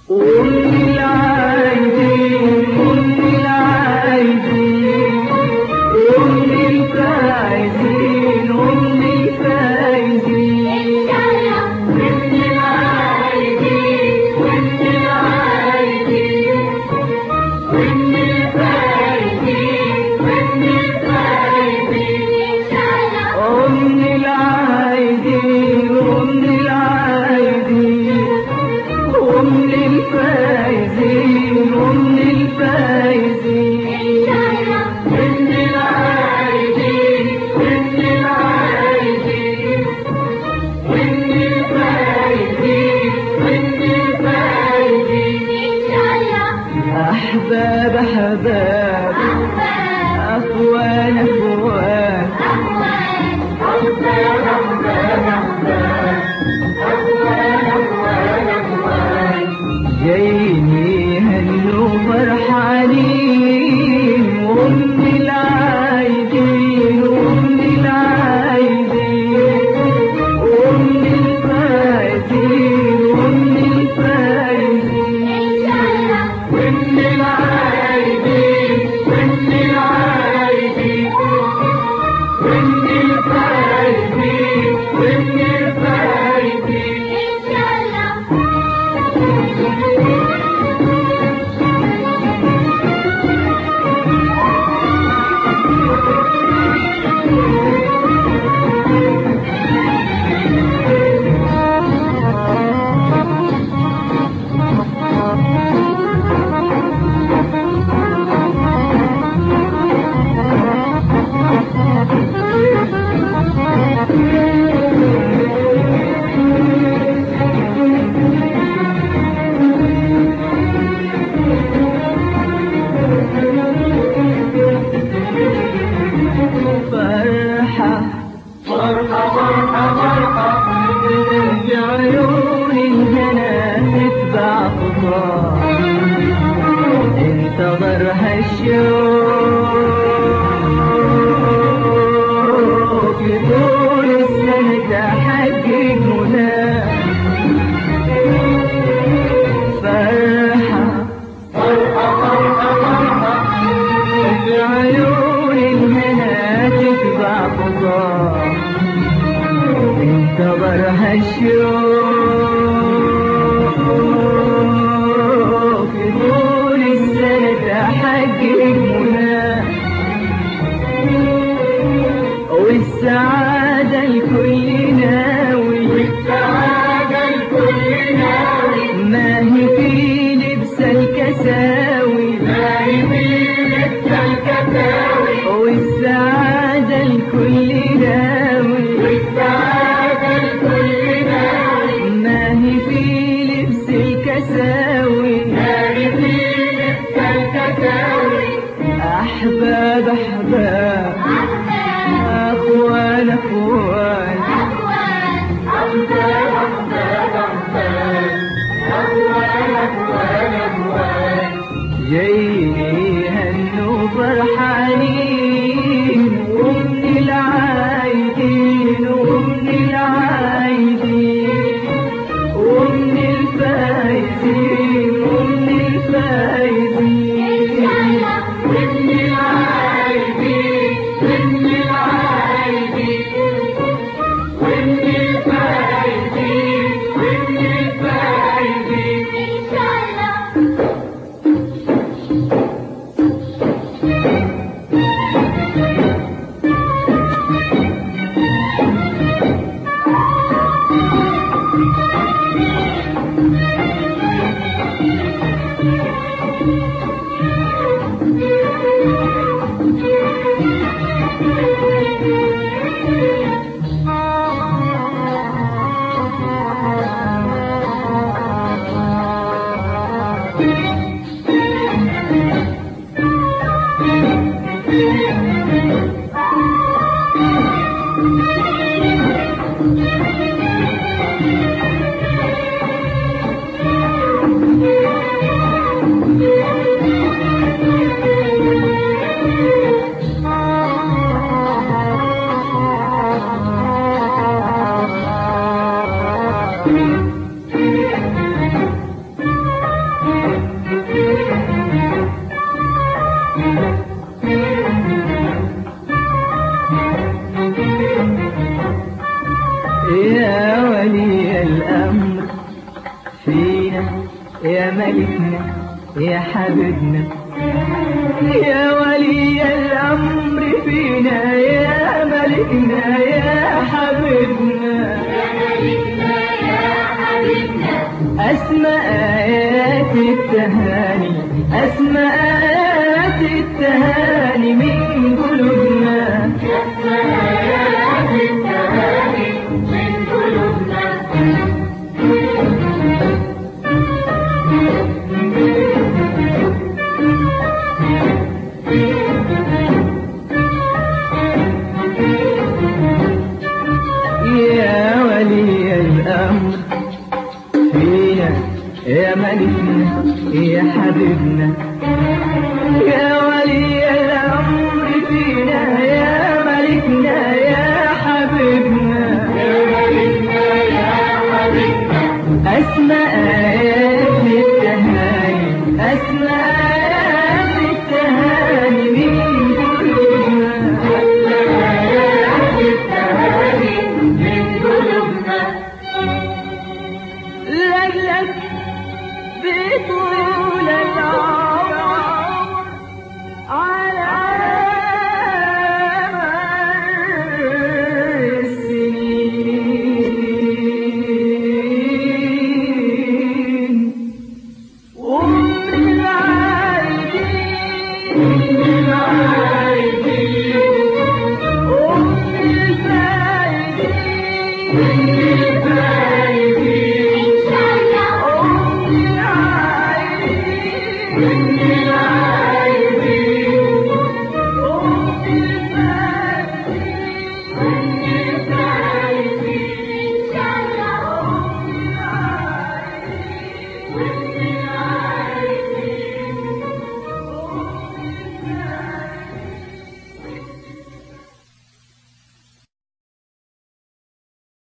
أحباب أحباب أخوان أخوان جايين هنوا فرحانين وأم العايدين وأم العايدين وأم الفايزين وأم الفايزين وأم العايدين وأم العايدين وأم الفايزين وأم الفايزين بعيون الهنا تتبع خطاه انتظرها الشوق طول السنة تحقق مناه فرحة بعيون الهنا تتبع خطاه انتظرها الشوق طول السنة تحقق مناه والسعادة الكل ناوي والسعادة الكل ناوي ما هي في لبس الكساوي ما هي في لبس الكساوي والسعادة الكل ناوي والسعادة الكل ناوي ما هي في لبس الكساوي ما هي في لبس الكساوي أحباب أحباب أخوان أخوان أحباب أحباب أخوان أخوان أخوان جايين هنوا فرحانين وأم العايدين وأم العايدين وأم الفايزين وأم الفايزين وأم العايدين وأم العايدين وأم الفايزين وأم الفايزين يا ولي الأمر فينا يا ملكنا يا حبيبنا، يا ولي الأمر فينا يا ملكنا يا حبيبنا، أسمى آيات التهاني، أسمى آيات التهاني من قلوبنا، أسمى آيات التهاني من قلوبنا. يا ولي الأمر فينا يا ملكنا يا حبيبنا، يا ولي الأمر فينا يا ملكنا يا حبيبنا، يا ملكنا يا حبيبنا، أسمى آيات التهاني، أسمى آيات التهاني من قلوبنا، أسمى آيات التهاني من قلوبنا. لك بطول العمر على مر السنين، ومن العايدين من العايدين ومن الفايدين من الفايدين